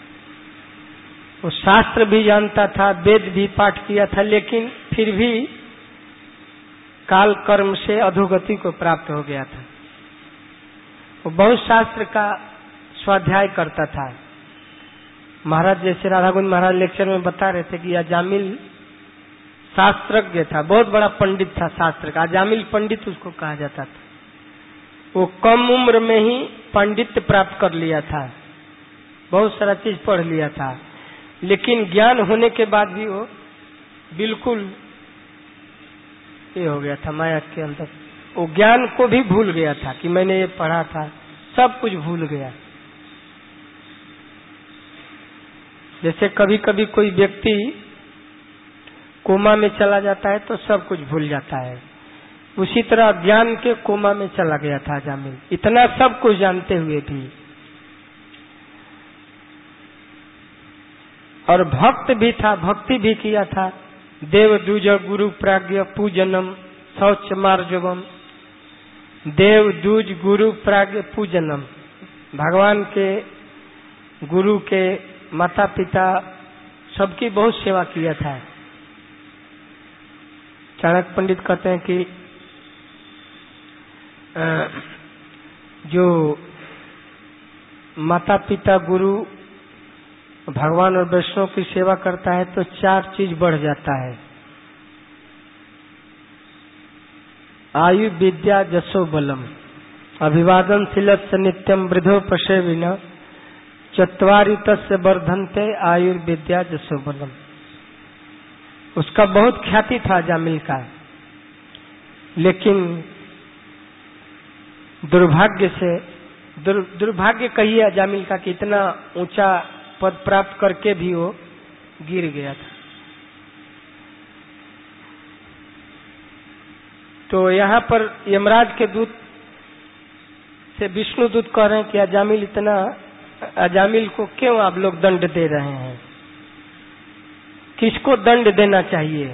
A: वो शास्त्र भी जानता था, वेद भी पाठ किया था, लेकिन फिर भी काल कर्म से अधोगति को प्राप्त हो गया था। वो बहुत शास्त्र का स्वाध्याय करता था। महाराज जैसे राधाकुंज महाराज लेक्चर में बता रहे थे कि अजामिल शास्त्रज्ञ था, बहुत बड़ा पंडित था शास्त्र का। अजामिल पंडित उसको कहा जाता था। वो कम उम्र में ही पंडित प्राप्त कर लिया था, बहुत सारा चीज पढ़ लिया था, लेकिन ज्ञान होने के बाद भी वो बिल्कुल ये हो गया था माया के अंदर। वो ज्ञान को भी भूल गया था कि मैंने ये पढ़ा था, सब कुछ भूल गया। जैसे कभी कभी कोई व्यक्ति कोमा में चला जाता है तो सब कुछ भूल जाता है, उसी तरह ज्ञान के कोमा में चला गया था अजामिल, इतना सब कुछ जानते हुए भी। और भक्त भी था, भक्ति भी किया था। देव दूज गुरु प्राज्ञ पूजनम शौच मार्जवम। देव दूज गुरु प्राज्ञ पूजनम, भगवान के, गुरु के, माता पिता सबकी बहुत सेवा किया था। चाणक्य पंडित कहते हैं कि जो माता पिता गुरु भगवान और वैष्णव की सेवा करता है तो चार चीज बढ़ जाता है, आयु विद्या जसो बलम अभिवादन शीलत नित्यम वृद्धोपसेविन चत्वारि तस्य वर्धन्ते आयुर्विद्या जसो बलम। उसका बहुत ख्याति था अजामिल का, लेकिन दुर्भाग्य से दुर, दुर्भाग्य कहिए अजामिल का कि इतना ऊंचा पद प्राप्त करके भी वो गिर गया था। तो यहाँ पर यमराज के दूत से विष्णु दूत कह रहे हैं कि अजामिल इतना अजामिल को क्यों आप लोग दंड दे रहे हैं, किसको दंड देना चाहिए,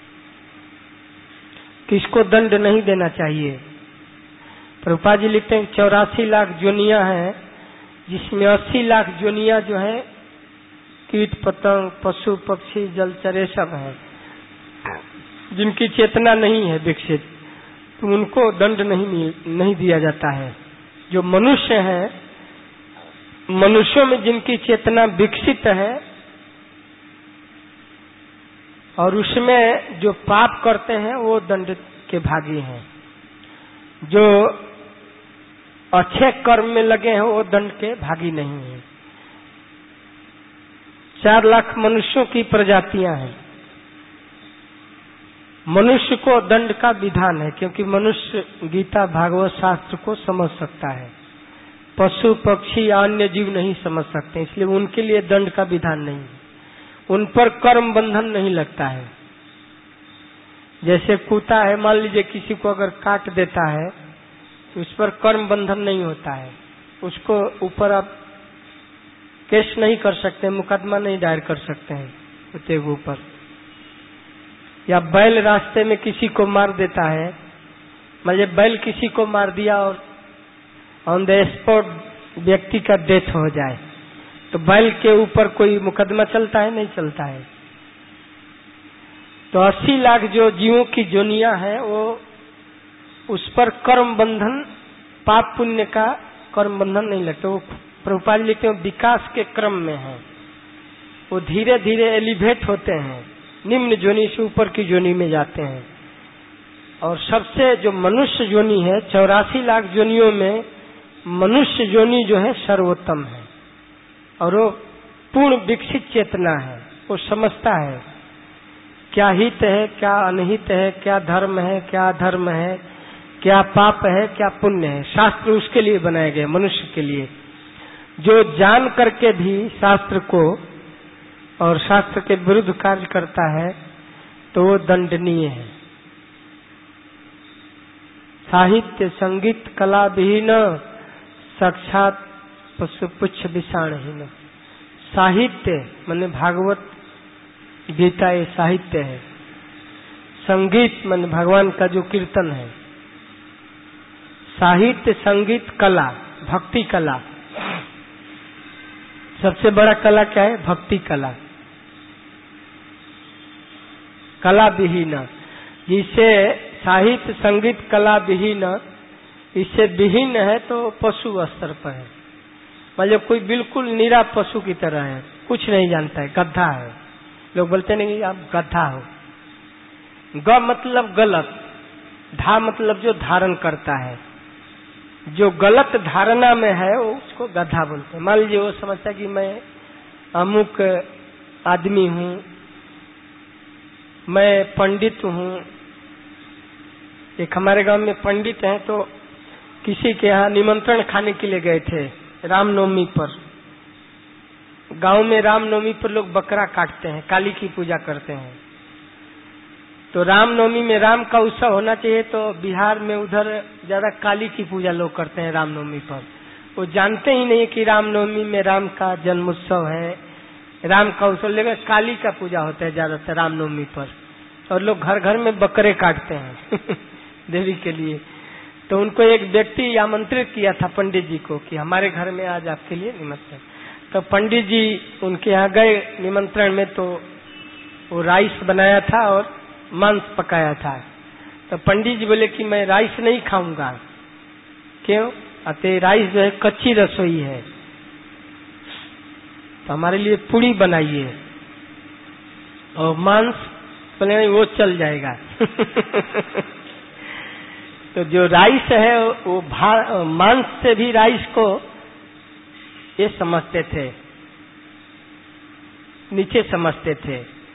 A: किसको दंड नहीं देना चाहिए। प्रभुपाद जी लिखते हैं चौरासी लाख जोनियां हैं, जिसमें अस्सी लाख जोनियां जो है कीट पतंग पशु पक्षी जलचर ये सब है, जिनकी चेतना नहीं है विकसित, तो उनको दंड नहीं नहीं दिया जाता है। जो मनुष्य है, मनुष्यों में जिनकी चेतना विकसित है और उसमें जो पाप करते हैं वो दंड के भागी हैं। जो अच्छे कर्म में लगे हैं वो दंड के भागी नहीं है। चार लाख मनुष्यों की प्रजातियां हैं। मनुष्य को दंड का विधान है, क्योंकि मनुष्य गीता भागवत शास्त्र को समझ सकता है, पशु पक्षी या अन्य जीव नहीं समझ सकते, इसलिए उनके लिए दंड का विधान नहीं है। उन पर कर्म बंधन नहीं लगता है। जैसे कुत्ता है, मान लीजिए किसी को अगर काट देता है तो उस पर कर्म बंधन नहीं होता है, उसको ऊपर आप केस नहीं कर सकते, मुकदमा नहीं दायर कर सकते हैं कुत्ते के ऊपर। या बैल रास्ते में किसी को मार देता है, मतलब बैल किसी को मार दिया और ऑन द स्पॉट व्यक्ति का डेथ हो जाए, तो बैल के ऊपर कोई मुकदमा चलता है? नहीं चलता है। तो अस्सी लाख जो जीवों की जोनियां हैं वो उस पर कर्म बंधन, पाप पुण्य का कर्म बंधन नहीं लगता। वो प्रभुपाद लिखते हैं विकास के क्रम में है, वो धीरे धीरे एलिवेट होते हैं, निम्न जोनि से ऊपर की जोनि में जाते हैं। और सबसे जो मनुष्य जोनि है, चौरासी लाख जोनियों में मनुष्य जोनि जो है सर्वोत्तम है, और वो पूर्ण विकसित चेतना है। वो समझता है क्या हित है, क्या अनहित है, क्या धर्म है, क्या अधर्म है, क्या पाप है, क्या पुण्य है। शास्त्र उसके लिए बनाए गए, मनुष्य के लिए। जो जान करके भी शास्त्र को और शास्त्र के विरुद्ध कार्य करता है तो वो दंडनीय है। साहित्य संगीत कला विहीन साक्षात पशु पुच्छ विषाणहीन। साहित्य माने भागवत गीता ये साहित्य है। संगीत माने भगवान का जो कीर्तन है। साहित्य संगीत कला भक्ति कला, सबसे बड़ा कला क्या है? भक्ति कला। कला विहीन, जिसे साहित्य संगीत कला विहीन, इससे विहीन है तो पशु स्तर पर है। मतलब कोई बिल्कुल निरा पशु की तरह है, कुछ नहीं जानता है, गधा है। लोग बोलते नहीं आप गधा हो। ग मतलब गलत, धा मतलब जो धारण करता है, जो गलत धारणा में है वो उसको गधा बोलते हैं। मान लीजिए वो समझता है कि मैं अमुक आदमी हूँ, मैं पंडित हूँ। एक हमारे गांव में पंडित हैं, तो किसी के यहाँ निमंत्रण खाने के लिए गए थे रामनवमी पर। गांव में रामनवमी पर लोग बकरा काटते हैं, काली की पूजा करते हैं। तो रामनवमी में राम का उत्सव होना चाहिए, तो बिहार में उधर ज्यादा काली की पूजा लोग करते हैं रामनवमी पर। वो जानते ही नहीं कि रामनवमी में राम का जन्मोत्सव है, राम का उत्सव, लेकिन काली का पूजा होता है ज्यादातर रामनवमी पर। और लोग घर घर में बकरे काटते हैं देवी के लिए। तो उनको एक व्यक्ति आमंत्रित किया था पंडित जी को कि हमारे घर में आज आपके लिए निमंत्रण। तो पंडित जी उनके यहाँ गए निमंत्रण में, तो वो राइस बनाया था और मांस पकाया था। तो पंडित जी बोले कि मैं राइस नहीं खाऊंगा। क्यों? अतः राइस जो है कच्ची रसोई है, तो हमारे लिए पूड़ी बनाइए। और मांस बोले नहीं, वो चल जाएगा तो जो राइस है वो मांस से भी राइस को ये समझते थे, नीचे समझते थे।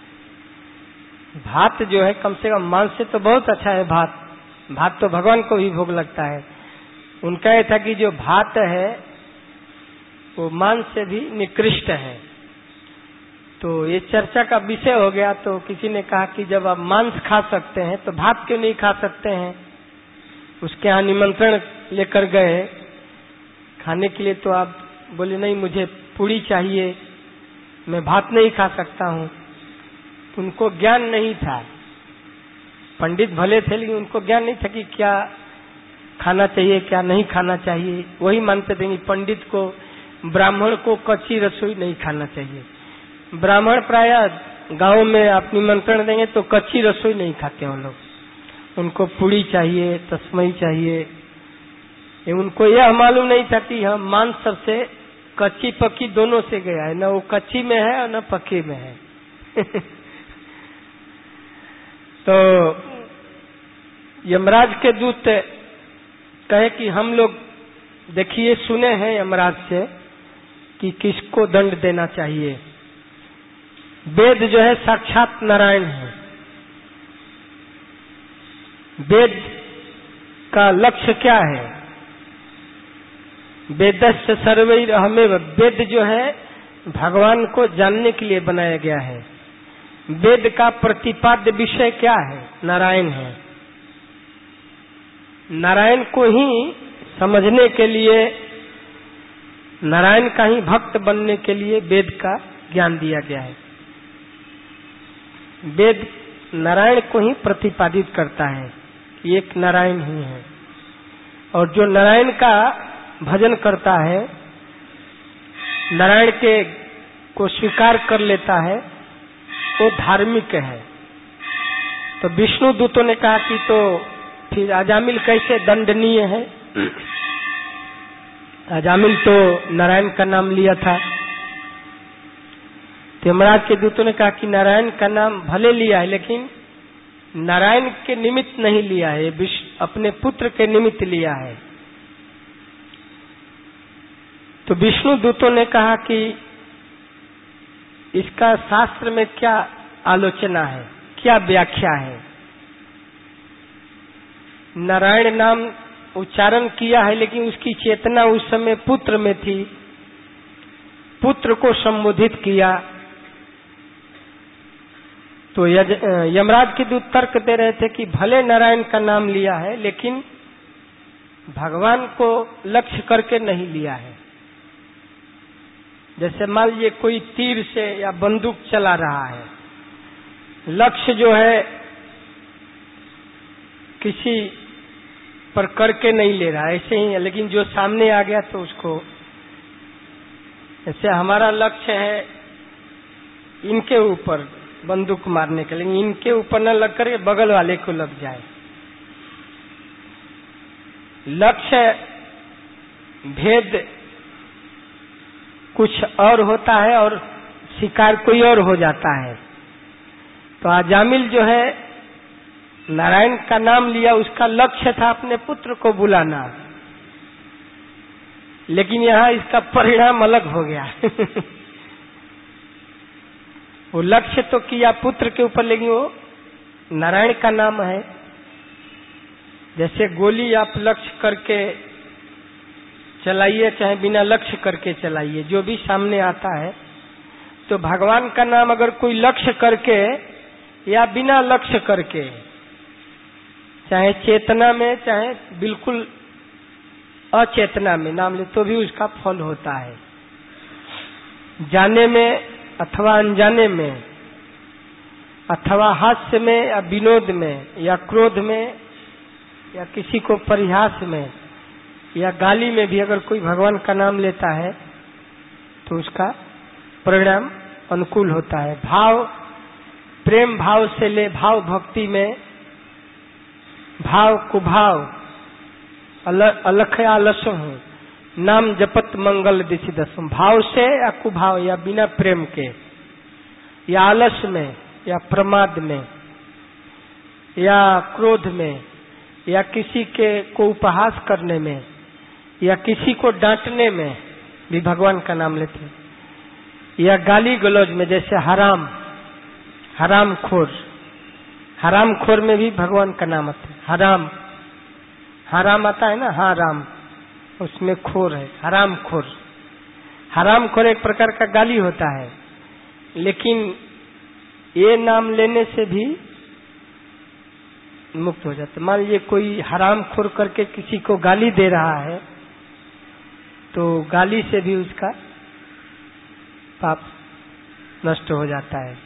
A: भात जो है कम से कम मांस से तो बहुत अच्छा है। भात भात तो भगवान को भी भोग लगता है। उनका यह था कि जो भात है वो मांस से भी निकृष्ट है। तो ये चर्चा का विषय हो गया। तो किसी ने कहा कि जब आप मांस खा सकते हैं तो भात क्यों नहीं खा सकते हैं? उसके यहाँ निमंत्रण लेकर गए खाने के लिए, तो आप बोले नहीं मुझे पूरी चाहिए, मैं भात नहीं खा सकता हूँ। उनको ज्ञान नहीं था, पंडित भले थे लेकिन उनको ज्ञान नहीं था कि क्या खाना चाहिए क्या नहीं खाना चाहिए। वही मानते थे कि पंडित को, ब्राह्मण को कच्ची रसोई नहीं खाना चाहिए। ब्राह्मण प्रायः गांव में आप निमंत्रण देंगे तो कच्ची रसोई नहीं खाते वो लोग, उनको पूरी चाहिए, तस्मई चाहिए। ये उनको यह मालूम नहीं था कि हम मांस सबसे कच्ची पक्की दोनों से गया है, न वो कच्ची में है और न पक्की में है। तो यमराज के दूत कहे कि हम लोग देखिए सुने हैं यमराज से कि किसको दंड देना चाहिए। वेद जो है साक्षात नारायण है। वेद का लक्ष्य क्या है? वेदस्य सर्वैर अहमेव। वेद जो है भगवान को जानने के लिए बनाया गया है। वेद का प्रतिपाद्य विषय क्या है? नारायण है। नारायण को ही समझने के लिए, नारायण का ही भक्त बनने के लिए वेद का ज्ञान दिया गया है। वेद नारायण को ही प्रतिपादित करता है कि एक नारायण ही है, और जो नारायण का भजन करता है, नारायण के को स्वीकार कर लेता है, वो धार्मिक है। तो विष्णु दूतों ने कहा कि तो फिर अजामिल कैसे दंडनीय है? अजामिल तो नारायण का नाम लिया था। तो यमराज के दूतों ने कहा कि नारायण का नाम भले लिया है लेकिन नारायण के निमित्त नहीं लिया है, अपने पुत्र के निमित्त लिया है। तो विष्णु दूतों ने कहा कि इसका शास्त्र में क्या आलोचना है, क्या व्याख्या है? नारायण नाम उच्चारण किया है लेकिन उसकी चेतना उस समय पुत्र में थी, पुत्र को संबोधित किया। तो यमराज के दूत तर्क दे रहे थे कि भले नारायण का नाम लिया है लेकिन भगवान को लक्ष्य करके नहीं लिया है। जैसे मान लीजिए कोई तीर से या बंदूक चला रहा है, लक्ष्य जो है किसी पर करके नहीं ले रहा, ऐसे ही है, लेकिन जो सामने आ गया तो उसको, जैसे हमारा लक्ष्य है इनके ऊपर बंदूक मारने के, लेकिन इनके ऊपर न लग कर बगल वाले को लग जाए। लक्ष्य भेद कुछ और होता है और शिकार कोई और हो जाता है। तो अजामिल जो है नारायण का नाम लिया, उसका लक्ष्य था अपने पुत्र को बुलाना, लेकिन यहाँ इसका परिणाम अलग हो गया। वो लक्ष्य तो किया पुत्र के ऊपर, लेकिन वो नारायण का नाम है। जैसे गोली आप लक्ष्य करके चलाइए चाहे बिना लक्ष्य करके चलाइए, जो भी सामने आता है, तो भगवान का नाम अगर कोई लक्ष्य करके या बिना लक्ष्य करके, चाहे चेतना में चाहे बिल्कुल अचेतना में नाम ले, तो भी उसका फल होता है। जाने में अथवा अनजाने में, अथवा हास्य में या विनोद में या क्रोध में या किसी को परिहास में या गाली में भी अगर कोई भगवान का नाम लेता है तो उसका परिणाम अनुकूल होता है। भाव प्रेम भाव से ले, भाव भक्ति में, भाव कुभाव अलख आलस हूँ, नाम जपत मंगल दिशि दसम। भाव से या कुभाव या बिना प्रेम के या आलस में या प्रमाद में या क्रोध में या किसी के को उपहास करने में या किसी को डांटने में भी भगवान का नाम लेते हैं, या गाली गलौज में, जैसे हराम हराम खोर, हराम खोर में भी भगवान का नाम आता है। हराम हराम आता है ना, हाँ राम, उसमें खोर है, हराम खोर। हराम खोर एक प्रकार का गाली होता है, लेकिन ये नाम लेने से भी मुक्त हो जाते। मान लीजिए कोई हराम खोर करके किसी को गाली दे रहा है तो गाली से भी उसका पाप नष्ट हो जाता है।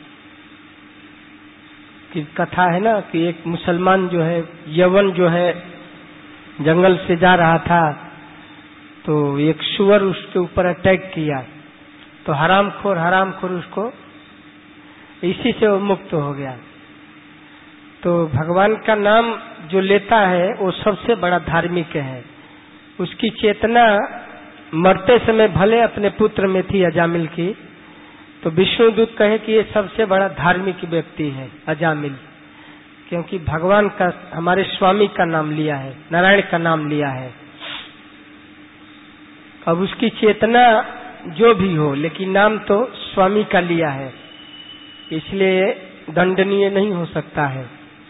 A: कि कथा है ना कि एक मुसलमान जो है, यवन जो है, जंगल से जा रहा था तो एक सुअर उसके ऊपर अटैक किया तो हराम खोर हराम खोर उसको इसी से वो मुक्त हो गया। तो भगवान का नाम जो लेता है वो सबसे बड़ा धार्मिक है। उसकी चेतना मरते समय भले अपने पुत्र में थी अजामिल की, तो विष्णुदूत कहे कि ये सबसे बड़ा धार्मिक व्यक्ति है अजामिल, क्योंकि भगवान का, हमारे स्वामी का नाम लिया है, नारायण का नाम लिया है। अब उसकी चेतना जो भी हो, लेकिन नाम तो स्वामी का लिया है, इसलिए दंडनीय नहीं हो सकता है।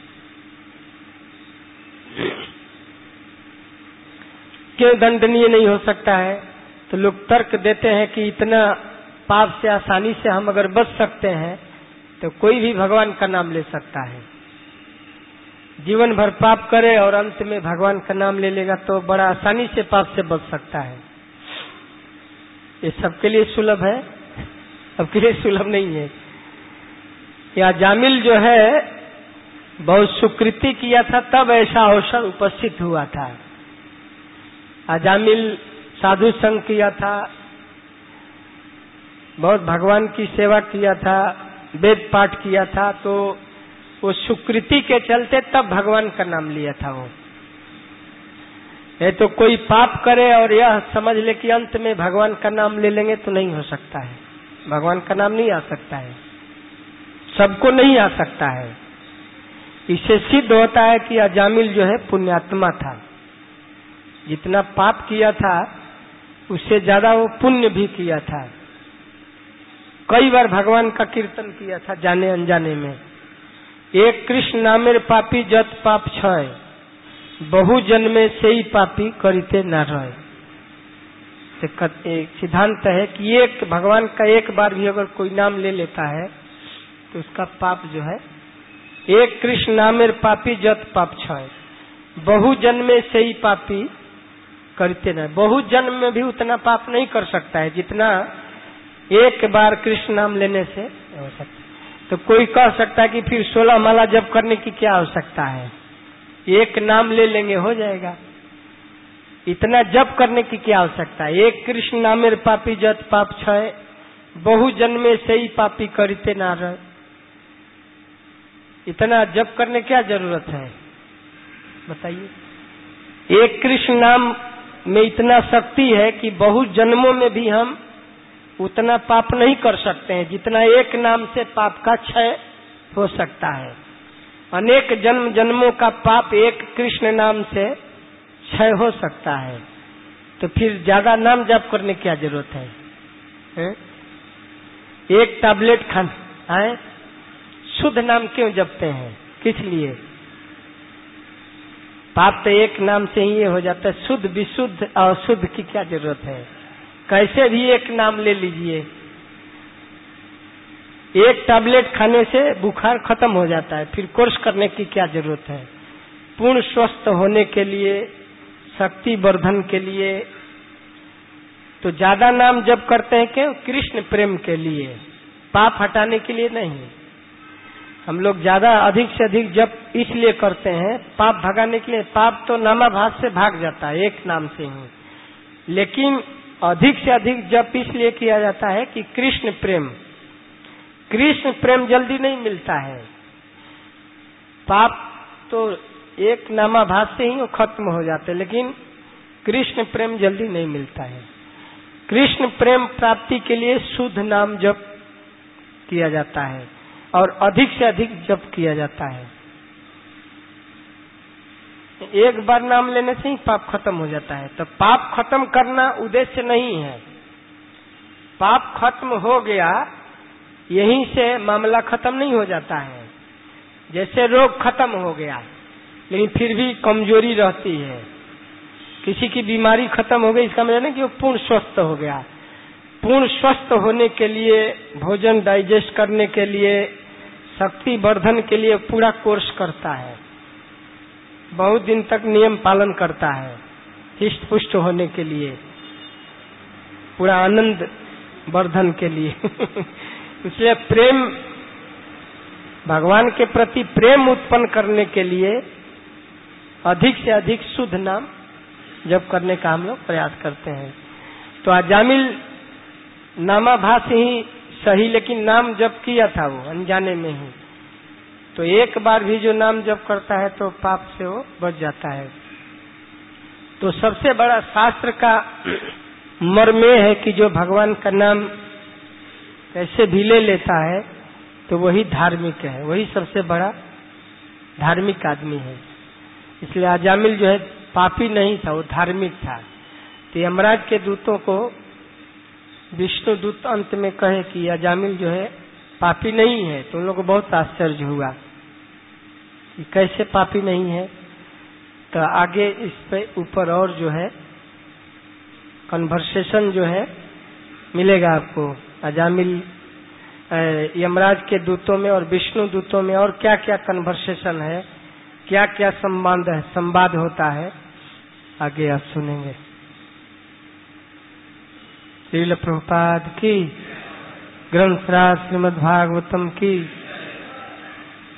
A: क्यों दंडनीय नहीं हो सकता है? तो लोग तर्क देते हैं कि इतना पाप से आसानी से हम अगर बच सकते हैं तो कोई भी भगवान का नाम ले सकता है। जीवन भर पाप करे और अंत में भगवान का नाम ले लेगा तो बड़ा आसानी से पाप से बच सकता है। ये सबके लिए सुलभ है, सबके लिए सुलभ नहीं है। या जामिल जो है बहुत सुकृति किया था तब ऐसा अवसर उपस्थित हुआ था। अजामिल साधु संग किया था, बहुत भगवान की सेवा किया था, वेद पाठ किया था, तो वो सुकृति के चलते तब भगवान का नाम लिया था। वो ये तो कोई पाप करे और यह समझ ले कि अंत में भगवान का नाम ले लेंगे तो नहीं हो सकता है। भगवान का नाम नहीं आ सकता है, सबको नहीं आ सकता है। इससे सिद्ध होता है कि अजामिल जो है पुण्यात्मा था। जितना पाप किया था उससे ज्यादा वो पुण्य भी किया था। कई बार भगवान का कीर्तन किया था जाने अनजाने में। एक कृष्ण नामेर पापी जत पाप छय, बहु जन्मे से ही पापी करते न रहे। एक सिद्धांत है कि एक भगवान का एक बार भी अगर कोई नाम ले लेता है तो उसका पाप जो है, एक कृष्ण नामेर पापी जत पाप छय, बहु जन्मे से ही पापी करते न। बहु जन्म में भी उतना पाप नहीं कर सकता है जितना एक बार कृष्ण नाम लेने से हो सकता है। तो कोई कह सकता है कि फिर सोलह माला जप करने की क्या आवश्यकता है, एक नाम ले लेंगे हो जाएगा। इतना जप करने की क्या आवश्यकता है? एक कृष्ण नामेर पापी जत पाप छय, बहु जन्मे से ही पापी करते ना रहे। इतना जप करने क्या जरूरत है बताइए। एक कृष्ण नाम में इतना शक्ति है कि बहु जन्मों में भी हम उतना पाप नहीं कर सकते हैं जितना एक नाम से पाप का क्षय हो सकता है। अनेक जन्म जन्मों का पाप एक कृष्ण नाम से क्षय हो सकता है। तो फिर ज्यादा नाम जप करने की क्या जरूरत है, है? एक टैबलेट खाना है, शुद्ध नाम क्यों जपते हैं, किस लिए? पाप तो एक नाम से ही ये हो जाता है। शुद्ध विशुद्ध और शुद्ध की क्या जरूरत है? कैसे भी एक नाम ले लीजिए। एक टैबलेट खाने से बुखार खत्म हो जाता है, फिर कोर्स करने की क्या जरूरत है? पूर्ण स्वस्थ होने के लिए, शक्ति वर्धन के लिए तो ज्यादा नाम जप करते हैं क्यों? कृष्ण प्रेम के लिए, पाप हटाने के लिए नहीं। हम लोग ज्यादा अधिक से अधिक जप इसलिए करते हैं पाप भगाने के लिए। पाप तो नामाभास से भाग जाता है एक नाम से ही, लेकिन अधिक से अधिक जप इसलिए किया जाता है कि कृष्ण प्रेम, कृष्ण प्रेम जल्दी नहीं मिलता है। पाप तो एक नामाभास से ही वो खत्म हो जाते हैं, लेकिन कृष्ण प्रेम जल्दी नहीं मिलता है। कृष्ण प्रेम प्राप्ति के लिए शुद्ध नाम जप किया जाता है और अधिक से अधिक जप किया जाता है। एक बार नाम लेने से ही पाप खत्म हो जाता है। तो पाप खत्म करना उद्देश्य नहीं है। पाप खत्म हो गया, यहीं से मामला खत्म नहीं हो जाता है। जैसे रोग खत्म हो गया लेकिन फिर भी कमजोरी रहती है। किसी की बीमारी खत्म हो गई इसका मतलब नहीं कि वो पूर्ण स्वस्थ हो गया। पूर्ण स्वस्थ होने के लिए, भोजन डाइजेस्ट करने के लिए, शक्ति वर्धन के लिए पूरा कोर्स करता है, बहुत दिन तक नियम पालन करता है हिष्ट पुष्ट होने के लिए, पूरा आनंद वर्धन के लिए। इसलिए प्रेम, भगवान के प्रति प्रेम उत्पन्न करने के लिए अधिक से अधिक शुद्ध नाम जप करने का हम लोग प्रयास करते हैं। तो अजामिल नामाभास ही सही, लेकिन नाम जप किया था वो अनजाने में ही, तो एक बार भी जो नाम जप करता है तो पाप से वो बच जाता है। तो सबसे बड़ा शास्त्र का मर्म ये है कि जो भगवान का नाम कैसे भी ले लेता है तो वही धार्मिक है, वही सबसे बड़ा धार्मिक आदमी है। इसलिए अजामिल जो है पापी नहीं था, वो धार्मिक था। तो यमराज के दूतों को विष्णु दूत अंत में कहे कि अजामिल जो है पापी नहीं है, तो उन लोगों को बहुत आश्चर्य हुआ कि कैसे पापी नहीं है। तो आगे इस पे ऊपर और जो है कन्वर्सेशन जो है मिलेगा आपको, अजामिल यमराज के दूतों में और विष्णु दूतों में और क्या क्या कन्वर्सेशन है, क्या क्या संबंध है, संवाद होता है, आगे आप सुनेंगे। श्रील प्रभुपाद की, ग्रंथराज श्रीमद् भागवतम की।